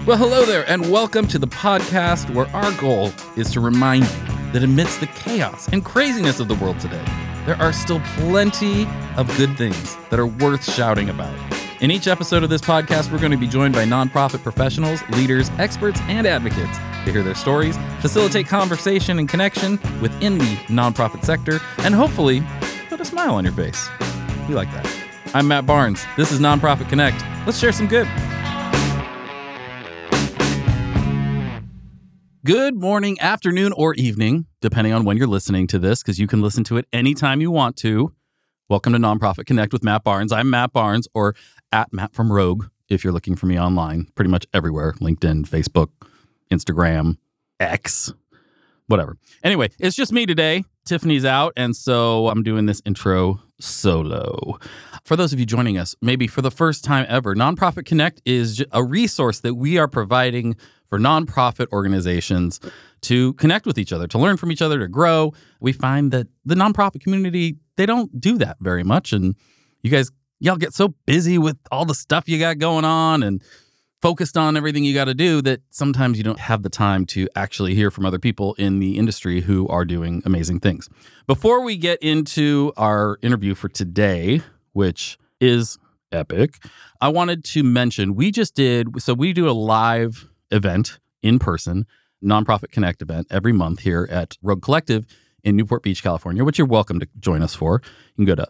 Well, hello there, and welcome to the podcast where our goal is to remind you that amidst the chaos and craziness of the world today, there are still plenty of good things that are worth shouting about. In each episode of this podcast, we're going to be joined by nonprofit professionals, leaders, experts, and advocates to hear their stories, facilitate conversation and connection within the nonprofit sector, and hopefully put a smile on your face. We like that. I'm Matt Barnes. This is Nonprofit Connect. Let's share some good. Good morning, afternoon, or evening, depending on when you're listening to this, because you can listen to it anytime you want to. Welcome to Nonprofit Connect with Matt Barnes. I'm Matt Barnes, or at Matt from Rogue, if you're looking for me online, pretty much everywhere. LinkedIn, Facebook, Instagram, X, whatever. Anyway, it's just me today. Tiffany's out, and so I'm doing this intro solo. For those of you joining us, maybe for the first time ever, Nonprofit Connect is a resource that we are providing for nonprofit organizations to connect with each other, to learn from each other, to grow. We find that the nonprofit community, they don't do that very much. And y'all get so busy with all the stuff you got going on and focused on everything you got to do that sometimes you don't have the time to actually hear from other people in the industry who are doing amazing things. Before we get into our interview for today, which is epic, I wanted to mention we do a live event in person, Nonprofit Connect event every month here at Rogue Collective in Newport Beach, California, which you're welcome to join us for. You can go to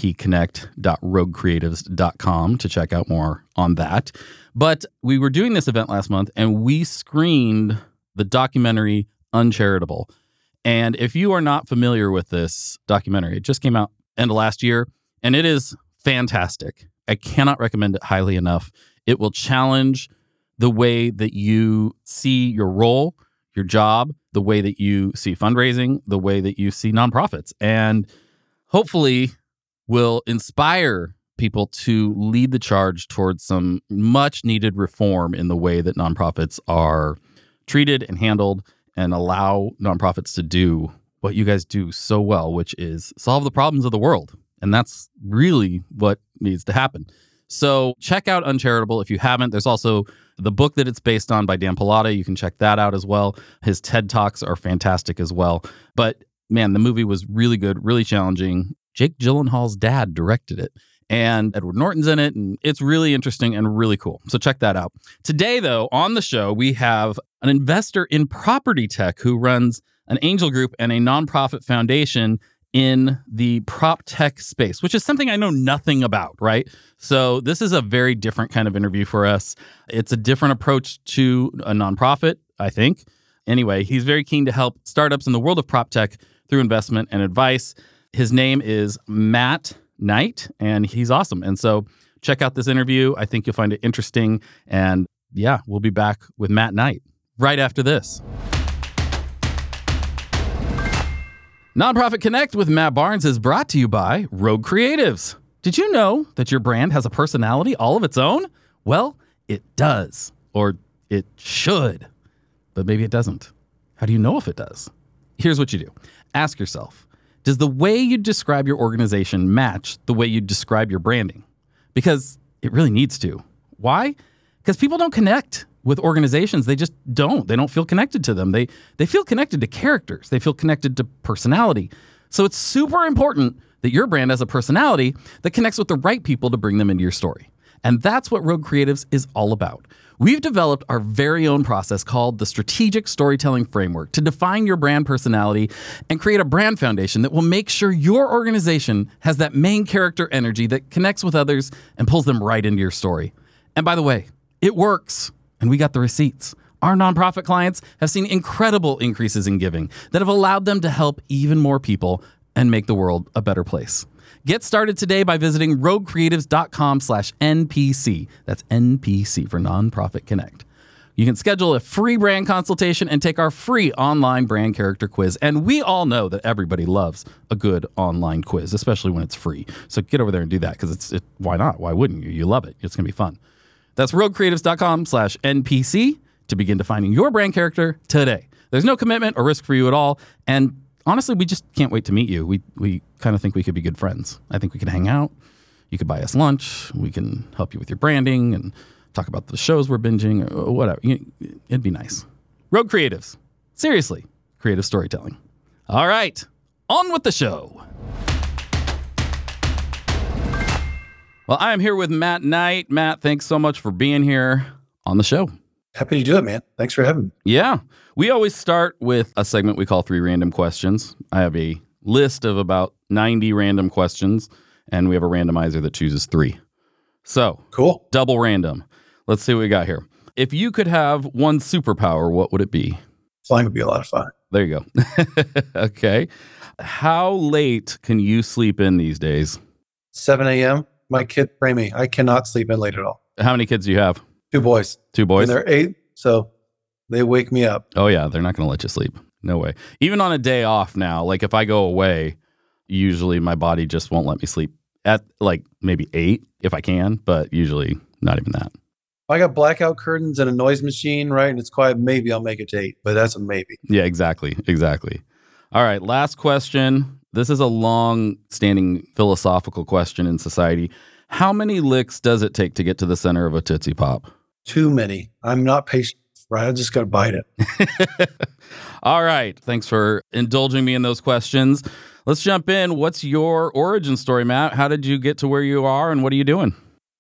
npconnect.roguecreatives.com to check out more on that. But we were doing this event last month and we screened the documentary Uncharitable. And if you are not familiar with this documentary, it just came out end of last year and it is fantastic. I cannot recommend it highly enough. It will challenge the way that you see your role, your job, the way that you see fundraising, the way that you see nonprofits, and hopefully will inspire people to lead the charge towards some much needed reform in the way that nonprofits are treated and handled, and allow nonprofits to do what you guys do so well, which is solve the problems of the world. And that's really what needs to happen. So check out Uncharitable if you haven't. There's also the book that it's based on by Dan Pallotta. You can check that out as well. His TED Talks are fantastic as well. But man, the movie was really good, really challenging. Jake Gyllenhaal's dad directed it, and Edward Norton's in it, and it's really interesting and really cool. So check that out. Today, though, on the show, we have an investor in property tech who runs an angel group and a nonprofit foundation in the prop tech space, which is something I know nothing about, right? So this is a very different kind of interview for us. It's a different approach to a nonprofit, I think. Anyway, he's very keen to help startups in the world of prop tech through investment and advice. His name is Matt Knight, and he's awesome. And so check out this interview. I think you'll find it interesting. And yeah, we'll be back with Matt Knight right after this. Nonprofit Connect with Matt Barnes is brought to you by Rogue Creatives. Did you know that your brand has a personality all of its own? Well, it does, or it should, but maybe it doesn't. How do you know if it does? Here's what you do. Ask yourself, does the way you describe your organization match the way you describe your branding? Because it really needs to. Why? Because people don't connect with organizations. They just don't. They don't feel connected to them. They feel connected to characters. They feel connected to personality. So it's super important that your brand has a personality that connects with the right people to bring them into your story. And that's what Rogue Creatives is all about. We've developed our very own process called the Strategic Storytelling Framework to define your brand personality and create a brand foundation that will make sure your organization has that main character energy that connects with others and pulls them right into your story. And by the way, it works. And we got the receipts. Our nonprofit clients have seen incredible increases in giving that have allowed them to help even more people and make the world a better place. Get started today by visiting roguecreatives.com/NPC. That's NPC for Nonprofit Connect. You can schedule a free brand consultation and take our free online brand character quiz. And we all know that everybody loves a good online quiz, especially when it's free. So get over there and do that because why not? Why wouldn't you? You love it. It's going to be fun. That's roguecreatives.com/NPC to begin defining your brand character today. There's no commitment or risk for you at all. And honestly, we just can't wait to meet you. We kind of think we could be good friends. I think we could hang out. You could buy us lunch. We can help you with your branding and talk about the shows we're binging or whatever. It'd be nice. Rogue Creatives. Seriously, creative storytelling. All right, on with the show. Well, I am here with Matt Knight. Matt, thanks so much for being here on the show. Happy to do it, man. Thanks for having me. Yeah. We always start with a segment we call 3 Random Questions. I have a list of about 90 random questions, and we have a randomizer that chooses 3. So, cool. Double random. Let's see what we got here. If you could have one superpower, what would it be? Flying would be a lot of fun. There you go. Okay. How late can you sleep in these days? 7 a.m. My kids pray me. I cannot sleep in late at all. How many kids do you have? 2 boys. 2 boys? And they're 8, so they wake me up. Oh, yeah. They're not going to let you sleep. No way. Even on a day off now, like if I go away, usually my body just won't let me sleep at like maybe 8 if I can, but usually not even that. I got blackout curtains and a noise machine, right? And it's quiet. Maybe I'll make it to 8, but that's a maybe. Yeah, exactly. All right. Last question. This is a long-standing philosophical question in society. How many licks does it take to get to the center of a Tootsie Pop? Too many. I'm not patient, right? I just got to bite it. All right. Thanks for indulging me in those questions. Let's jump in. What's your origin story, Matt? How did you get to where you are and what are you doing?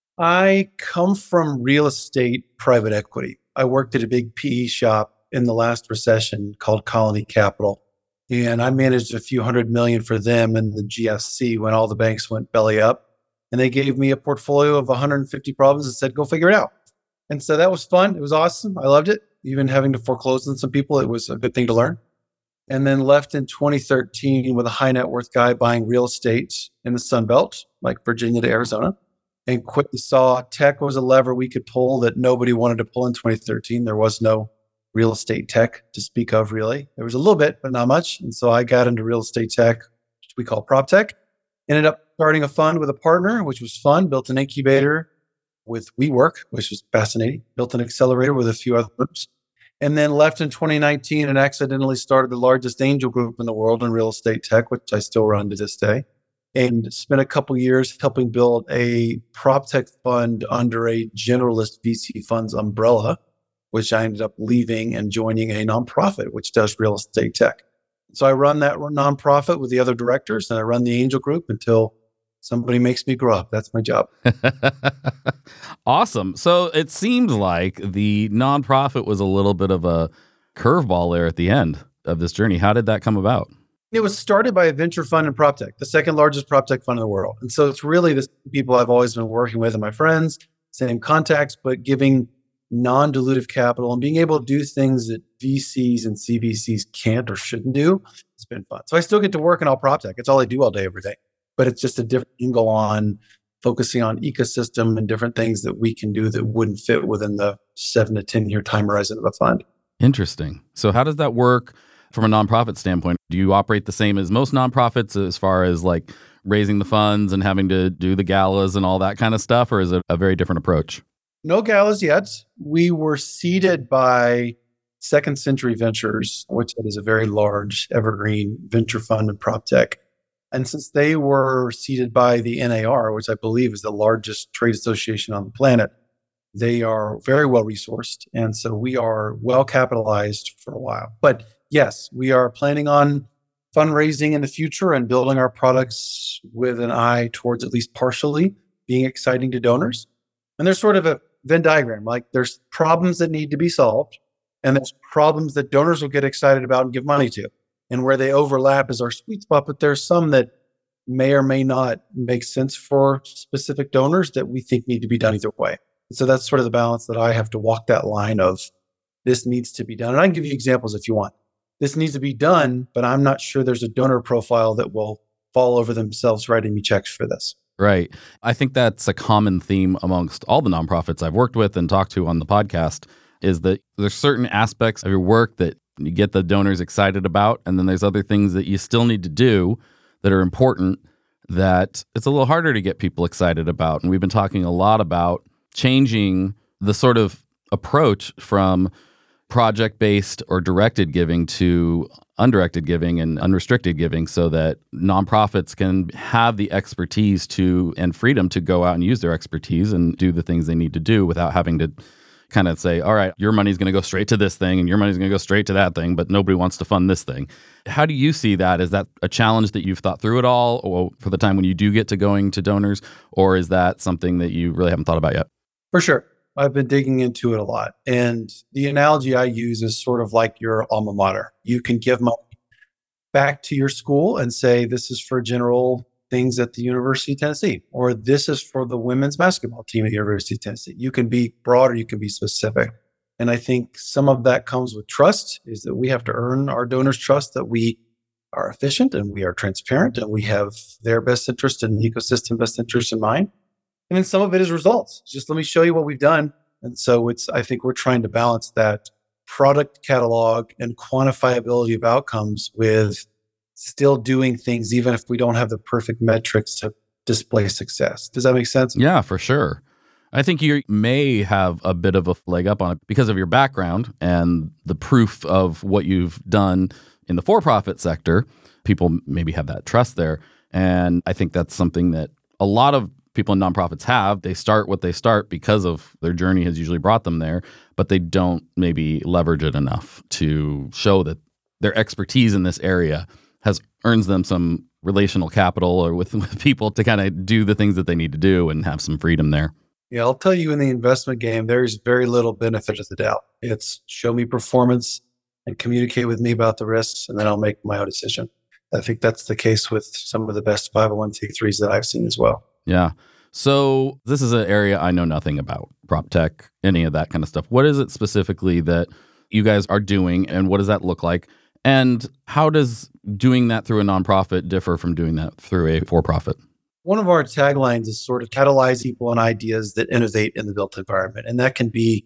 I come from real estate private equity. I worked at a big PE shop in the last recession called Colony Capital. And I managed a few $100 million for them in the GFC when all the banks went belly up. And they gave me a portfolio of 150 problems and said, go figure it out. And so that was fun. It was awesome. I loved it. Even having to foreclose on some people, it was a good thing to learn. And then left in 2013 with a high net worth guy buying real estate in the Sun Belt, like Virginia to Arizona. And quickly saw tech was a lever we could pull that nobody wanted to pull in 2013. There was no real estate tech to speak of, really. There was a little bit, but not much. And so I got into real estate tech, which we call prop tech. Ended up starting a fund with a partner, which was fun. Built an incubator with WeWork, which was fascinating. Built an accelerator with a few other groups. And then left in 2019 and accidentally started the largest angel group in the world in real estate tech, which I still run to this day. And spent a couple years helping build a prop tech fund under a generalist VC funds umbrella, which I ended up leaving and joining a nonprofit, which does real estate tech. So I run that nonprofit with the other directors, and I run the angel group until somebody makes me grow up. That's my job. Awesome. So it seems like the nonprofit was a little bit of a curveball there at the end of this journey. How did that come about? It was started by a venture fund in prop tech, the second largest prop tech fund in the world. And so it's really the people I've always been working with and my friends, same contacts, but giving non-dilutive capital and being able to do things that VCs and CVCs can't or shouldn't do. It's been fun. So I still get to work in all prop tech. It's all I do all day, every day. But it's just a different angle on focusing on ecosystem and different things that we can do that wouldn't fit within the 7 to 10 year time horizon of a fund. Interesting. So how does that work from a nonprofit standpoint? Do you operate the same as most nonprofits as far as like raising the funds and having to do the galas and all that kind of stuff? Or is it a very different approach? No galas yet. We were seeded by Second Century Ventures, which is a very large evergreen venture fund in prop tech. And since they were seeded by the NAR, which I believe is the largest trade association on the planet, they are very well resourced. And so we are well capitalized for a while. But yes, we are planning on fundraising in the future and building our products with an eye towards at least partially being exciting to donors. And there's sort of a Venn diagram, like there's problems that need to be solved, and there's problems that donors will get excited about and give money to. And where they overlap is our sweet spot, but there's some that may or may not make sense for specific donors that we think need to be done either way. So that's sort of the balance that I have to walk that line of this needs to be done. And I can give you examples if you want. This needs to be done, but I'm not sure there's a donor profile that will fall over themselves writing me checks for this. Right. I think that's a common theme amongst all the nonprofits I've worked with and talked to on the podcast is that there's certain aspects of your work that you get the donors excited about, and then there's other things that you still need to do that are important that it's a little harder to get people excited about. And we've been talking a lot about changing the sort of approach from project-based or directed giving to undirected giving and unrestricted giving so that nonprofits can have the expertise to and freedom to go out and use their expertise and do the things they need to do without having to kind of say, all right, your money's going to go straight to this thing and your money's going to go straight to that thing, but nobody wants to fund this thing. How do you see that? Is that a challenge that you've thought through at all, or for the time when you do get to going to donors, or is that something that you really haven't thought about yet? For sure. I've been digging into it a lot. And the analogy I use is sort of like your alma mater. You can give money back to your school and say, this is for general things at the University of Tennessee, or this is for the women's basketball team at the University of Tennessee. You can be broad or you can be specific. And I think some of that comes with trust, is that we have to earn our donors' trust that we are efficient and we are transparent and we have their best interest and the ecosystem best interest in mind. And then some of it is results. Just let me show you what we've done. And so I think we're trying to balance that product catalog and quantifiability of outcomes with still doing things, even if we don't have the perfect metrics to display success. Does that make sense? Yeah, for sure. I think you may have a bit of a leg up on it because of your background and the proof of what you've done in the for-profit sector. People maybe have that trust there. And I think that's something that a lot of people in nonprofits have. They start what they start because of their journey has usually brought them there, but they don't maybe leverage it enough to show that their expertise in this area has earns them some relational capital or with people to kind of do the things that they need to do and have some freedom there. Yeah, I'll tell you, in the investment game, there's very little benefit of the doubt. It's show me performance and communicate with me about the risks, and then I'll make my own decision. I think that's the case with some of the best 501c3s that I've seen as well. Yeah. So this is an area I know nothing about, prop tech, any of that kind of stuff. What is it specifically that you guys are doing, and what does that look like? And how does doing that through a nonprofit differ from doing that through a for-profit? One of our taglines is sort of catalyze people and ideas that innovate in the built environment. And that can be,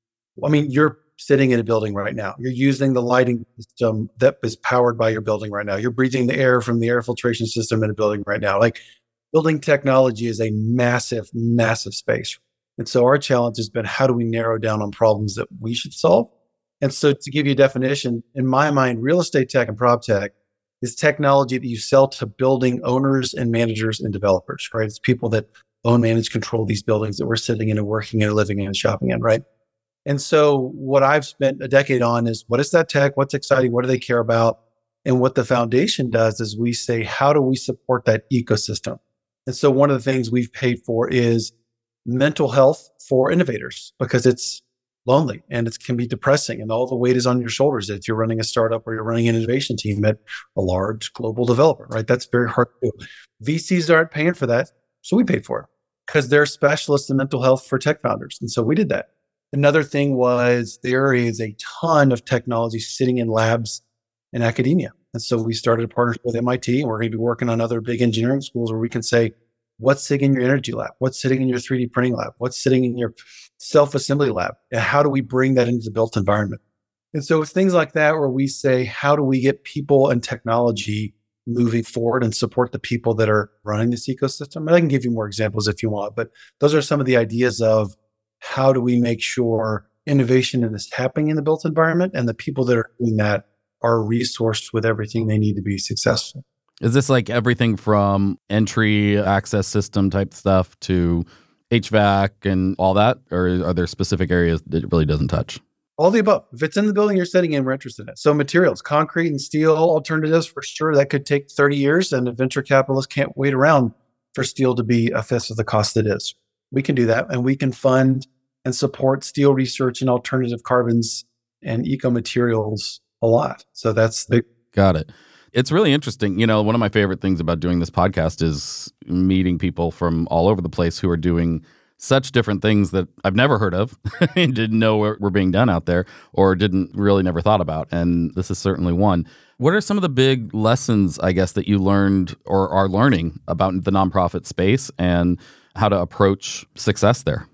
you're sitting in a building right now. You're using the lighting system that is powered by your building right now. You're breathing the air from the air filtration system in a building right now. Like, building technology is a massive, massive space. And so our challenge has been, how do we narrow down on problems that we should solve? And so to give you a definition, in my mind, real estate tech and prop tech is technology that you sell to building owners and managers and developers, right? It's people that own, manage, control these buildings that we're sitting in and working in and living in and shopping in, right? And so what I've spent a decade on is, what is that tech? What's exciting? What do they care about? And what the foundation does is we say, how do we support that ecosystem? And so one of the things we've paid for is mental health for innovators, because it's lonely and it can be depressing and all the weight is on your shoulders if you're running a startup or you're running an innovation team at a large global developer, right? That's very hard to do. VCs aren't paying for that. So we paid for it because they're specialists in mental health for tech founders. And so we did that. Another thing was, there is a ton of technology sitting in labs in academia. And so we started a partnership with MIT, and we're going to be working on other big engineering schools where we can say, what's sitting in your energy lab? What's sitting in your 3D printing lab? What's sitting in your self-assembly lab? And how do we bring that into the built environment? And so it's things like that where we say, how do we get people and technology moving forward and support the people that are running this ecosystem? And I can give you more examples if you want, but those are some of the ideas of how do we make sure innovation is happening in the built environment and the people that are doing that are resourced with everything they need to be successful. Is this like everything from entry access system type stuff to HVAC and all that? Or are there specific areas that it really doesn't touch? All the above. If it's in the building you're sitting in, we're interested in it. So materials, concrete and steel alternatives, for sure, that could take 30 years, and a venture capitalist can't wait around for steel to be a fifth of the cost it is. We can do that, and we can fund and support steel research and alternative carbons and eco materials a lot. So that's the... Got it. It's really interesting. You know, one of my favorite things about doing this podcast is meeting people from all over the place who are doing such different things that I've never heard of and didn't know were being done out there, or didn't really never thought about. And this is certainly one. What are some of the big lessons, I guess, that you learned or are learning about the nonprofit space and how to approach success there?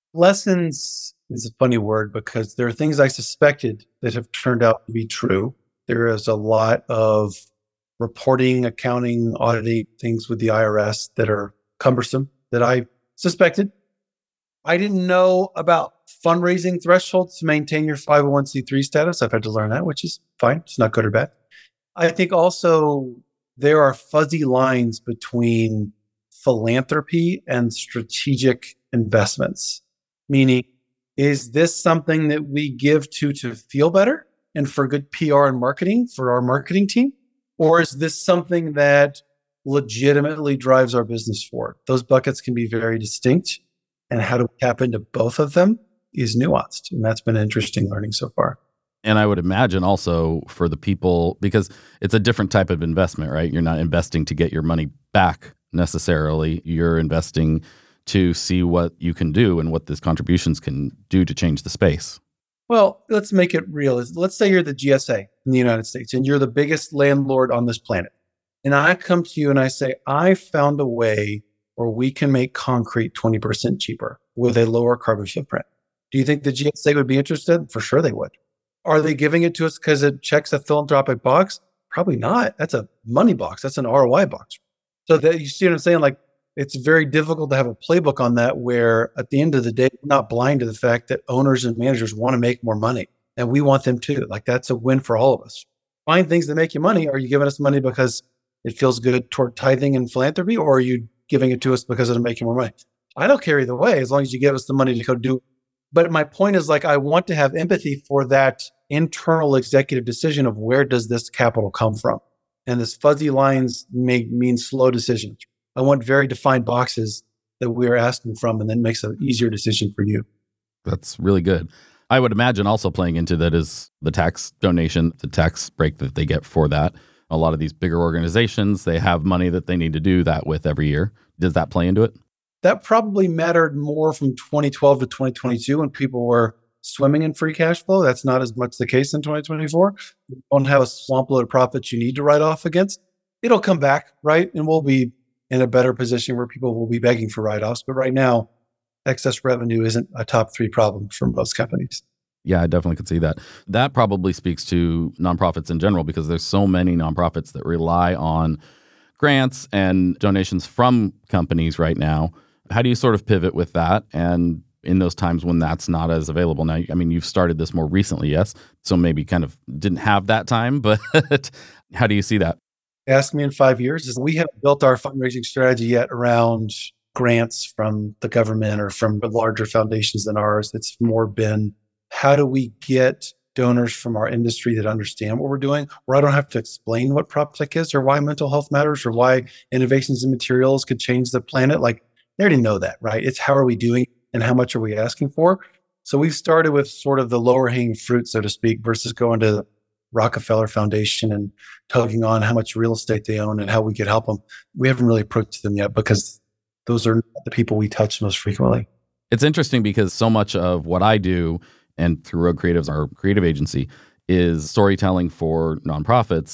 Lessons is a funny word, because there are things I suspected that have turned out to be true. There is a lot of reporting, accounting, auditing things with the IRS that are cumbersome that I suspected. I didn't know about fundraising thresholds to maintain your 501c3 status. I've had to learn that, which is fine. It's not good or bad. I think also there are fuzzy lines between philanthropy and strategic investments, meaning, is this something that we give to feel better and for good PR and marketing for our marketing team? Or is this something that legitimately drives our business forward? Those buckets can be very distinct. And how to tap into both of them is nuanced. And that's been an interesting learning so far. And I would imagine also for the people, because it's a different type of investment, right? You're not investing to get your money back necessarily. You're investing to see what you can do and what these contributions can do to change the space. Well, let's make it real. Let's say you're the GSA in the United States and you're the biggest landlord on this planet. And I come to you and I say, I found a way where we can make concrete 20% cheaper with a lower carbon footprint. Do you think the GSA would be interested? For sure they would. Are they giving it to us because it checks a philanthropic box? Probably not. That's a money box. That's an ROI box. So that you see what I'm saying? Like, it's very difficult to have a playbook on that where at the end of the day, we're not blind to the fact that owners and managers want to make more money. And we want them too. Like, that's a win for all of us. Find things that make you money. Are you giving us money because it feels good toward tithing and philanthropy? Or are you giving it to us because it'll make you more money? I don't care either way, as long as you give us the money to go do it. But my point is, like, I want to have empathy for that internal executive decision of where does this capital come from? And this fuzzy lines may mean slow decisions. I want very defined boxes that we're asking from, and then makes an easier decision for you. That's really good. I would imagine also playing into that is the tax donation, the tax break that they get for that. A lot of these bigger organizations, they have money that they need to do that with every year. Does that play into it? That probably mattered more from 2012 to 2022 when people were swimming in free cash flow. That's not as much the case in 2024. You don't have a swamp load of profits you need to write off against. It'll come back, right? And we'll be in a better position where people will be begging for write-offs. But right now, excess revenue isn't a top 3 problem for most companies. Yeah, I definitely could see that. That probably speaks to nonprofits in general because there's so many nonprofits that rely on grants and donations from companies right now. How do you sort of pivot with that? And in those times when that's not as available now, I mean, you've started this more recently, yes? So maybe kind of didn't have that time, but how do you see that? Ask me in 5 years. We haven't built our fundraising strategy yet around grants from the government or from larger foundations than ours. It's more been, how do we get donors from our industry that understand what we're doing, where I don't have to explain what PropTech is or why mental health matters or why innovations in materials could change the planet. Like, they already know that, right? It's how are we doing and how much are we asking for? So we've started with sort of the lower hanging fruit, so to speak, versus going to the Rockefeller Foundation and tugging on how much real estate they own and how we could help them. We haven't really approached them yet because those are the people we touch most frequently. It's interesting because so much of what I do and through Rogue Creatives, our creative agency, is storytelling for nonprofits.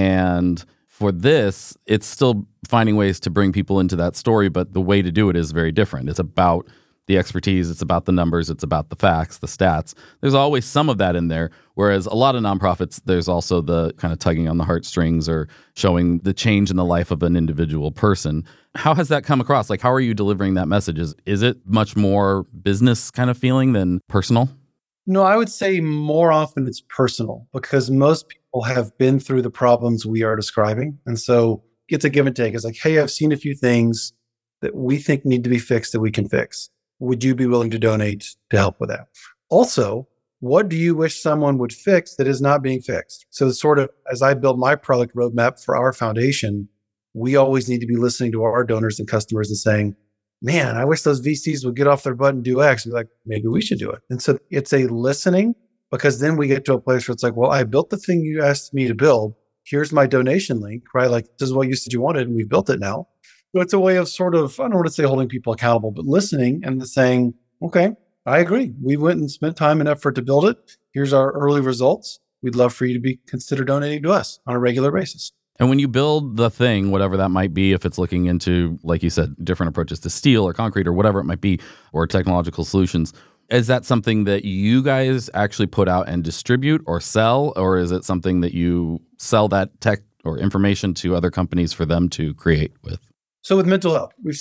And for this, it's still finding ways to bring people into that story, but the way to do it is very different. It's about the expertise, it's about the numbers, it's about the facts, the stats. There's always some of that in there, whereas a lot of nonprofits, there's also the kind of tugging on the heartstrings or showing the change in the life of an individual person. How has that come across? Like, how are you delivering that message? Is it much more business kind of feeling than personal? No, I would say more often it's personal because most people have been through the problems we are describing. And so it's a give and take. It's like, hey, I've seen a few things that we think need to be fixed that we can fix. Would you be willing to donate to help with that? Also, what do you wish someone would fix that is not being fixed? So sort of as I build my product roadmap for our foundation, we always need to be listening to our donors and customers and saying, man, I wish those VCs would get off their butt and do X. And be like, maybe we should do it. And so it's a listening, because then we get to a place where it's like, well, I built the thing you asked me to build. Here's my donation link, right? Like, this is what you said you wanted, and we built it now. So it's a way of sort of, I don't want to say holding people accountable, but listening and saying, okay, I agree. We went and spent time and effort to build it. Here's our early results. We'd love for you to consider donating to us on a regular basis. And when you build the thing, whatever that might be, if it's looking into, like you said, different approaches to steel or concrete or whatever it might be, or technological solutions, is that something that you guys actually put out and distribute or sell? Or is it something that you sell that tech or information to other companies for them to create with? So with mental health, we've said, hey,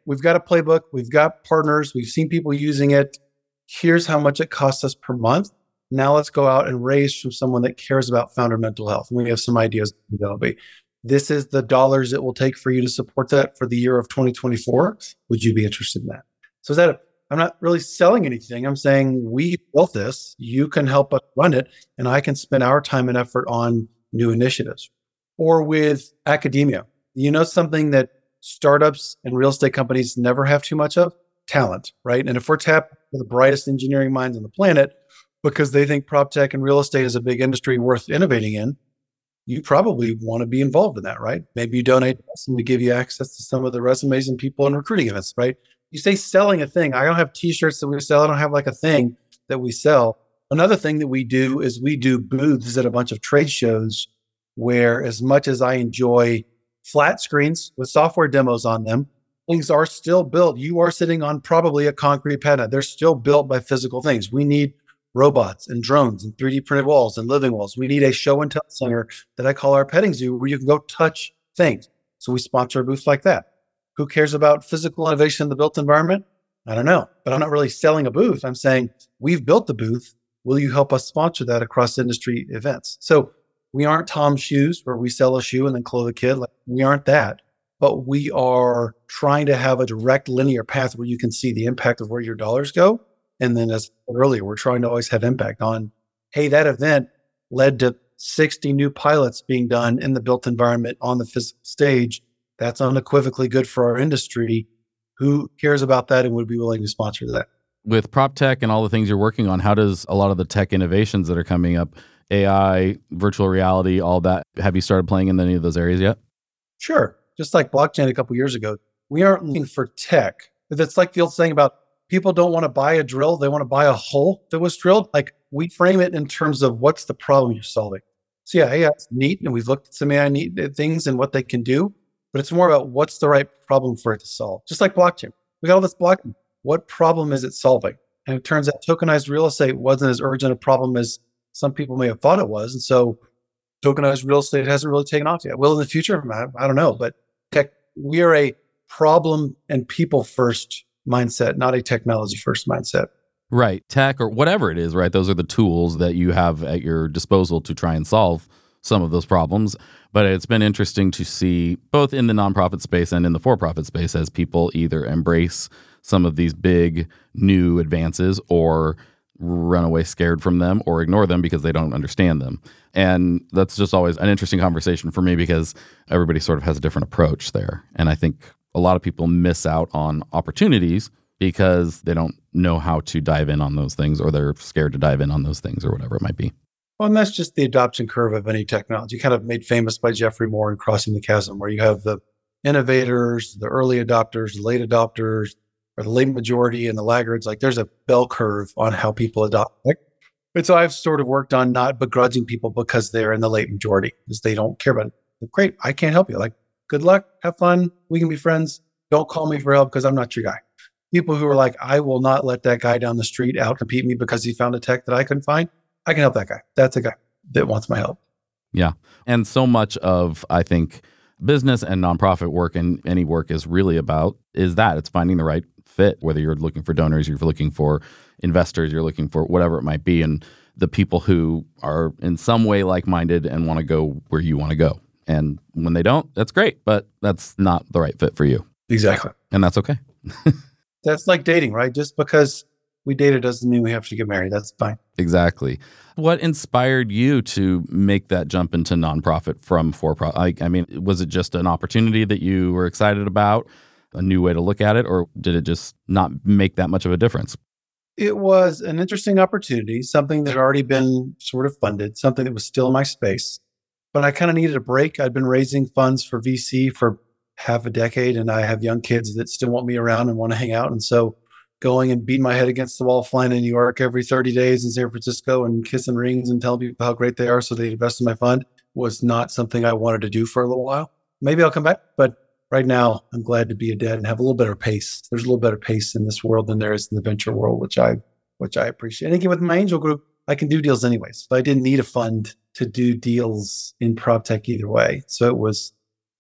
we've got a playbook, we've got partners, we've seen people using it. Here's how much it costs us per month. Now let's go out and raise from someone that cares about founder mental health. And we have some ideas. That'll be, this is the dollars it will take for you to support that for the year of 2024. Would you be interested in that? So is that I'm not really selling anything. I'm saying we built this. You can help us run it, and I can spend our time and effort on new initiatives. Or with academia, something that startups and real estate companies never have too much of? Talent, right? And if we're tapping the brightest engineering minds on the planet because they think prop tech and real estate is a big industry worth innovating in, you probably want to be involved in that, right? Maybe you donate to us and we give you access to some of the resumes and people in recruiting events, right? You say selling a thing. I don't have t-shirts that we sell. I don't have like a thing that we sell. Another thing that we do is we do booths at a bunch of trade shows where, as much as I enjoy flat screens with software demos on them, things are still built. You are sitting on probably a concrete pad. They're still built by physical things. We need robots and drones and 3D printed walls and living walls. We need a show and tell center that I call our petting zoo where you can go touch things. So we sponsor a booth like that. Who cares about physical innovation in the built environment? I don't know, but I'm not really selling a booth. I'm saying we've built the booth. Will you help us sponsor that across industry events? So we aren't Tom's Shoes where we sell a shoe and then clothe a kid. Like, we aren't that, but we are trying to have a direct linear path where you can see the impact of where your dollars go. And then, as earlier, we're trying to always have impact on, hey, that event led to 60 new pilots being done in the built environment on the physical stage. That's unequivocally good for our industry. Who cares about that and would be willing to sponsor that? With prop tech and all the things you're working on, how does a lot of the tech innovations that are coming up, AI, virtual reality, all that, have you started playing in any of those areas yet? Sure. Just like blockchain a couple of years ago, we aren't looking for tech. It's like the old saying about people don't want to buy a drill. They want to buy a hole that was drilled. Like, we frame it in terms of what's the problem you're solving. So yeah, AI is neat. And we've looked at some AI neat things and what they can do, but it's more about what's the right problem for it to solve. Just like blockchain. We got all this blockchain. What problem is it solving? And it turns out tokenized real estate wasn't as urgent a problem as some people may have thought it was. And so tokenized real estate hasn't really taken off yet. Will in the future? I don't know. But tech, we are a problem and people first mindset, not a technology first mindset. Right. Tech or whatever it is, right? Those are the tools that you have at your disposal to try and solve some of those problems. But it's been interesting to see both in the nonprofit space and in the for-profit space as people either embrace some of these big new advances or run away scared from them or ignore them because they don't understand them. And that's just always an interesting conversation for me because everybody sort of has a different approach there. And I think a lot of people miss out on opportunities because they don't know how to dive in on those things or they're scared to dive in on those things or whatever it might be. Well, and that's just the adoption curve of any technology, kind of made famous by Jeffrey Moore in Crossing the Chasm, where you have the innovators, the early adopters, the late adopters, or the late majority and the laggards. Like, there's a bell curve on how people adopt. And so I've sort of worked on not begrudging people because they're in the late majority, because they don't care about it. Great, I can't help you. Like, good luck, have fun, we can be friends. Don't call me for help because I'm not your guy. People who are like, I will not let that guy down the street out-compete me because he found a tech that I couldn't find. I can help that guy. That's a guy that wants my help. Yeah. And so much of, I think, business and nonprofit work and any work is really about is that it's finding the right fit, whether you're looking for donors, you're looking for investors, you're looking for whatever it might be, and the people who are in some way like-minded and want to go where you want to go. And when they don't, that's great, but that's not the right fit for you. Exactly. And that's okay. That's like dating, right? Just because we dated doesn't mean we have to get married. That's fine. Exactly. What inspired you to make that jump into nonprofit from for-profit? I mean, was it just an opportunity that you were excited about, a new way to look at it, or did it just not make that much of a difference? It was an interesting opportunity, something that had already been sort of funded, something that was still in my space. But I kind of needed a break. I'd been raising funds for VC for half a decade, and I have young kids that still want me around and want to hang out. And so going and beating my head against the wall, flying to New York every 30 days in San Francisco and kissing rings and telling people how great they are so they invest in my fund was not something I wanted to do for a little while. Maybe I'll come back, but right now I'm glad to be a dad and have a little better pace. There's a little better pace in this world than there is in the venture world, which I appreciate. And again, with my angel group, I can do deals anyways. So I didn't need a fund to do deals in prop tech either way. So it was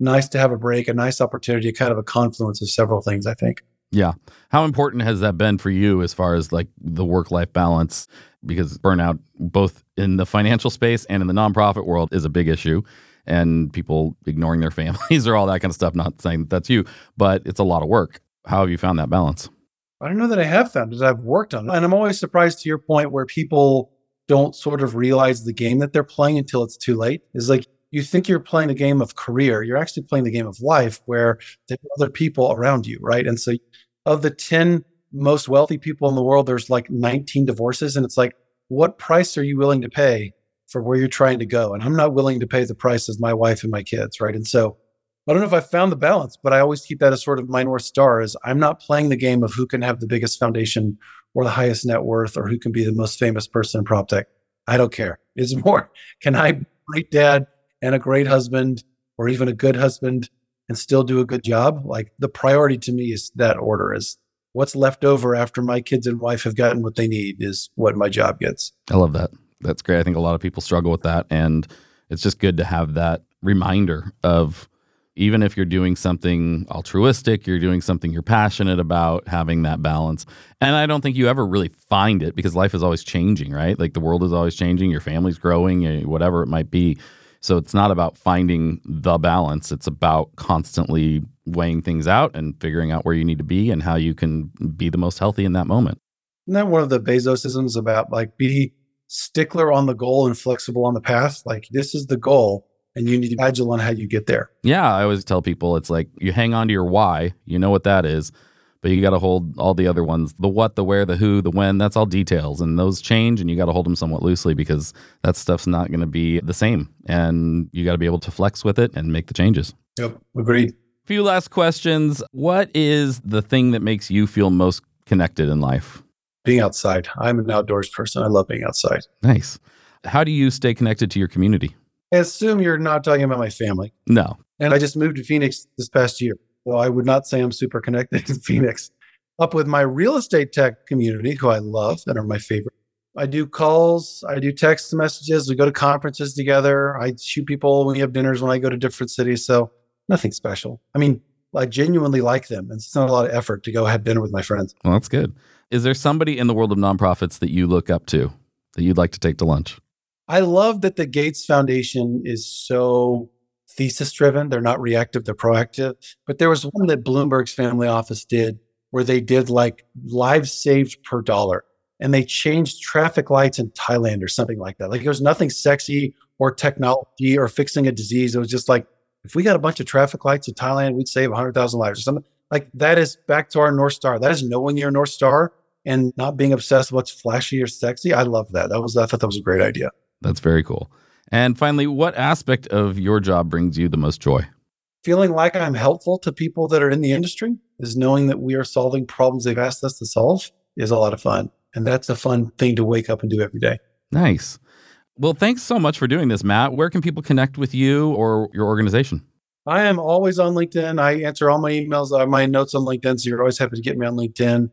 nice to have a break, a nice opportunity, kind of a confluence of several things, I think. Yeah. How important has that been for you as far as like the work-life balance? Because burnout, both in the financial space and in the nonprofit world, is a big issue. And people ignoring their families or all that kind of stuff, not saying that's you, but it's a lot of work. How have you found that balance? I don't know that I have found it. I've worked on it. And I'm always surprised to your point where people don't sort of realize the game that they're playing until it's too late. It's like you think you're playing a game of career. You're actually playing the game of life where there are other people around you, right? And so of the 10 most wealthy people in the world, there's like 19 divorces. And it's like, what price are you willing to pay for where you're trying to go? And I'm not willing to pay the price as my wife and my kids, right? And so I don't know if I found the balance, but I always keep that as sort of my North Star is I'm not playing the game of who can have the biggest foundation or the highest net worth or who can be the most famous person in prop tech. I don't care. It's more, can I be a great dad and a great husband or even a good husband and still do a good job? Like the priority to me is that order is what's left over after my kids and wife have gotten what they need is what my job gets. I love that. That's great. I think a lot of people struggle with that. And it's just good to have that reminder of even if you're doing something altruistic, you're doing something you're passionate about, having that balance. And I don't think you ever really find it because life is always changing, right? Like the world is always changing, your family's growing, whatever it might be. So it's not about finding the balance. It's about constantly weighing things out and figuring out where you need to be and how you can be the most healthy in that moment. Isn't that one of the Bezosisms about like be stickler on the goal and flexible on the path? Like this is the goal. And you need to be agile on how you get there. Yeah, I always tell people it's like you hang on to your why, you know what that is, but you got to hold all the other ones, the what, the where, the who, the when, that's all details. And those change and you got to hold them somewhat loosely because that stuff's not going to be the same. And you got to be able to flex with it and make the changes. Yep, agreed. Few last questions. What is the thing that makes you feel most connected in life? Being outside. I'm an outdoors person. I love being outside. Nice. How do you stay connected to your community? I assume you're not talking about my family. No. And I just moved to Phoenix this past year. So I would not say I'm super connected to Phoenix. Up with my real estate tech community, who I love and are my favorite. I do calls, I do text messages, we go to conferences together. I shoot people when we have dinners when I go to different cities. So nothing special. I mean, I genuinely like them. And it's not a lot of effort to go have dinner with my friends. Well, that's good. Is there somebody in the world of nonprofits that you look up to that you'd like to take to lunch? I love that the Gates Foundation is so thesis driven. They're not reactive, they're proactive. But there was one that Bloomberg's family office did where they did like lives saved per dollar. And they changed traffic lights in Thailand or something like that. Like there was nothing sexy or technology or fixing a disease. It was just like, if we got a bunch of traffic lights in Thailand, we'd save 100,000 lives or something. Like that is back to our North Star. That is knowing your North Star and not being obsessed with what's flashy or sexy. I love that. I thought that was a great idea. That's very cool. And finally, what aspect of your job brings you the most joy? Feeling like I'm helpful to people that are in the industry is knowing that we are solving problems they've asked us to solve is a lot of fun. And that's a fun thing to wake up and do every day. Nice. Well, thanks so much for doing this, Matt. Where can people connect with you or your organization? I am always on LinkedIn. I answer all my emails, my notes on LinkedIn. So you're always happy to get me on LinkedIn.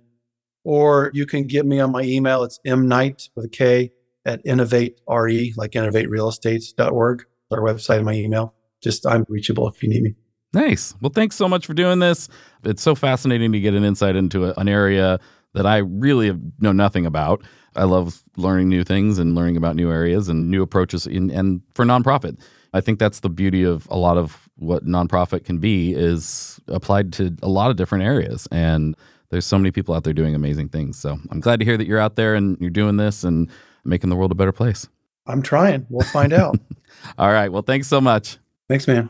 Or you can get me on my email. It's mknight with a K at innovate.re, like innovaterealestates.org, our website and my email. Just I'm reachable if you need me. Nice. Well, thanks so much for doing this. It's so fascinating to get an insight into an area that I really know nothing about. I love learning new things and learning about new areas and new approaches and for nonprofit. I think that's the beauty of a lot of what nonprofit can be is applied to a lot of different areas. And there's so many people out there doing amazing things. So I'm glad to hear that you're out there and you're doing this and making the world a better place. I'm trying. We'll find out. All right. Well, thanks so much. Thanks, man.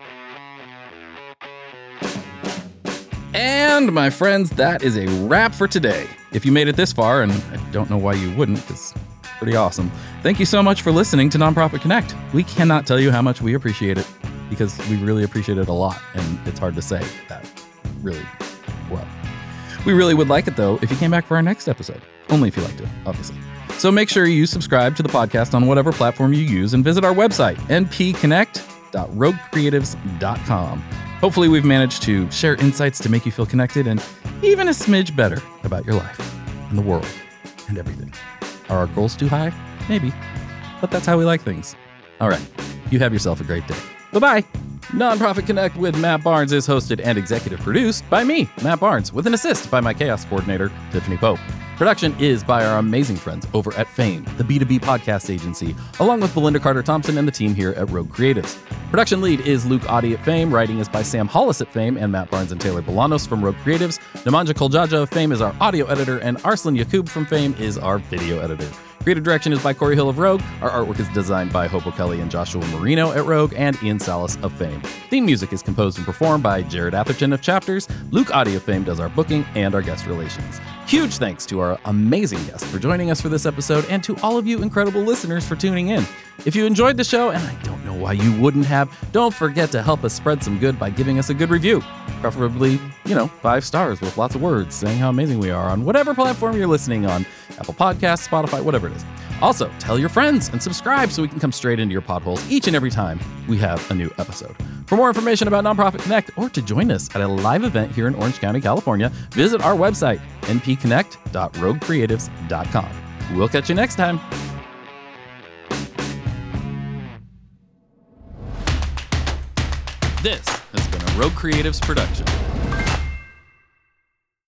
And my friends, that is a wrap for today. If you made it this far, and I don't know why you wouldn't, because it's pretty awesome. Thank you so much for listening to Nonprofit Connect. We cannot tell you how much we appreciate it because we really appreciate it a lot. And it's hard to say that really well. We really would like it, though, if you came back for our next episode. Only if you like to, obviously. So make sure you subscribe to the podcast on whatever platform you use and visit our website, npconnect.roguecreatives.com. Hopefully we've managed to share insights to make you feel connected and even a smidge better about your life and the world and everything. Are our goals too high? Maybe. But that's how we like things. All right. You have yourself a great day. Bye-bye. Nonprofit Connect with Matt Barnes is hosted and executive produced by me, Matt Barnes, with an assist by my chaos coordinator, Tiffany Pope. Production is by our amazing friends over at Fame, the B2B podcast agency, along with Belinda Carter-Thompson and the team here at Rogue Creatives. Production lead is Luke Audi at Fame. Writing is by Sam Hollis at Fame and Matt Barnes and Taylor Bolanos from Rogue Creatives. Nemanja Koljaja of Fame is our audio editor, and Arslan Yakub from Fame is our video editor. Creative direction is by Corey Hill of Rogue. Our artwork is designed by Hopo Kelly and Joshua Marino at Rogue, and Ian Salas of Fame. Theme music is composed and performed by Jared Atherton of Chapters. Luke Audi of Fame does our booking and our guest relations. Huge thanks to our amazing guest for joining us for this episode, and to all of you incredible listeners for tuning in. If you enjoyed the show, and I don't know why you wouldn't have, don't forget to help us spread some good by giving us a good review. Preferably, 5 stars with lots of words saying how amazing we are on whatever platform you're listening on. Apple Podcasts, Spotify, whatever it is. Also, tell your friends and subscribe so we can come straight into your potholes each and every time we have a new episode. For more information about Nonprofit Connect or to join us at a live event here in Orange County, California, visit our website, npconnect.roguecreatives.com. We'll catch you next time. This has been a Rogue Creatives production.